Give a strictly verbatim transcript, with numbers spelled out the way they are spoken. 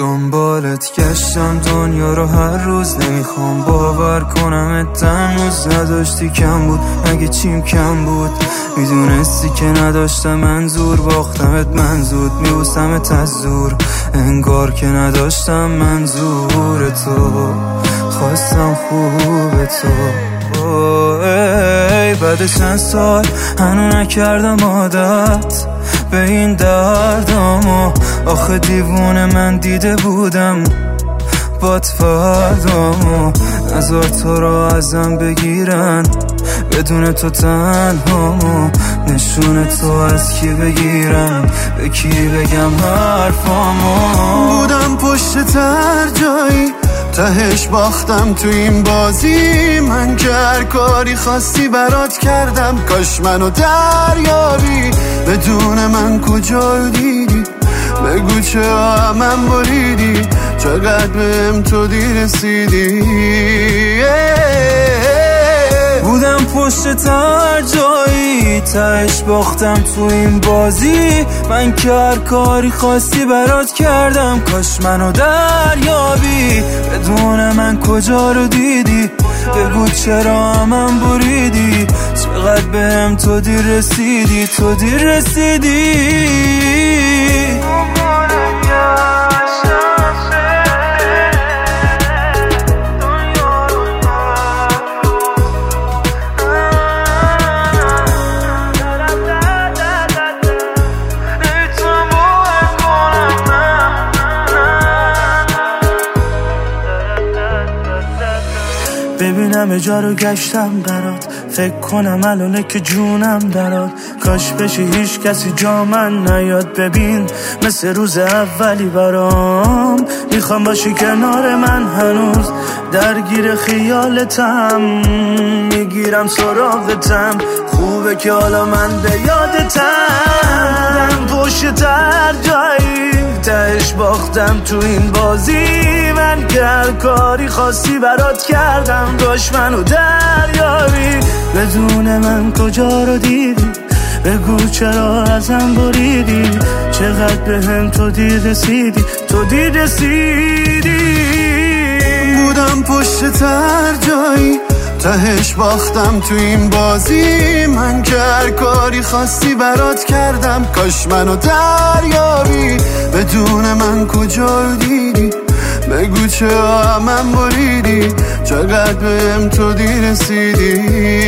دنبالت گشتم دنیا رو هر روز، نمیخوام باور کنم هنوز نداشتی. کم بود مگه چیم کم بود؟ میدونستی که نداشتم منظور، باختمت من زود میبوسمت از زور، انگار که نداشتم منظور تو، خواستم خوب تو. ای بعد چند سال هنو نکردم عادت به این دردامو، آخه دیوونه من دیده بودم باد فردامو، نذار تو رو ازم بگیرن بدون تو تنهامو، نشون تو از کی بگیرم به کی بگم حرفامو. بودم پشت تر جایی تهش باختم تو این بازی، من که هر کاری خواستی برات کردم، کاش منو دریابی بدون من کجا رو دیدی، بگو چرا من بریدی، چقدر بهم تو دیر رسیدی. بودم پشت تر جایی تهش باختم تو این بازی، من که هر کاری خواستی برات کردم، کاش منو دریابی بدون من کجا رو دیدی، بگو چرا من بریدی، چقدر بهم تو دیر رسیدی، تو دیر رسیدی. ببینم اجا رو گشتم برات، فکر کنم الانه که جونم درات، کاش بشه هیچ کسی جا من نیاد، ببین مثل روز اولی برام، میخوام باشی کنار من هنوز، درگیر خیالتم، میگیرم سراغتم، خوبه که حالا من به یادتم. پشت تر جایی تهش باختم تو این بازی، من که هر کاری خواستی برات کردم، کاش منو دریابی بدون من کجا رو دیدی، بگو چرا ازم بریدی، چقدر بهم تو دیر رسیدی، تو دیر رسیدی. بودم پشت تر جایی تهش باختم تو این بازی، من که هر کاری خواستی برات کردم، کاش منو دریابی بدون من کجا رو دیدی، بگو چرا من بریدی، چقدر بهم تو دیر رسیدی.